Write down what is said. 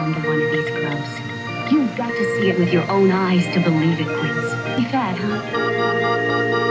belong to one of these clubs. You've got to see it with your own eyes to believe it, Quince. You fat, huh?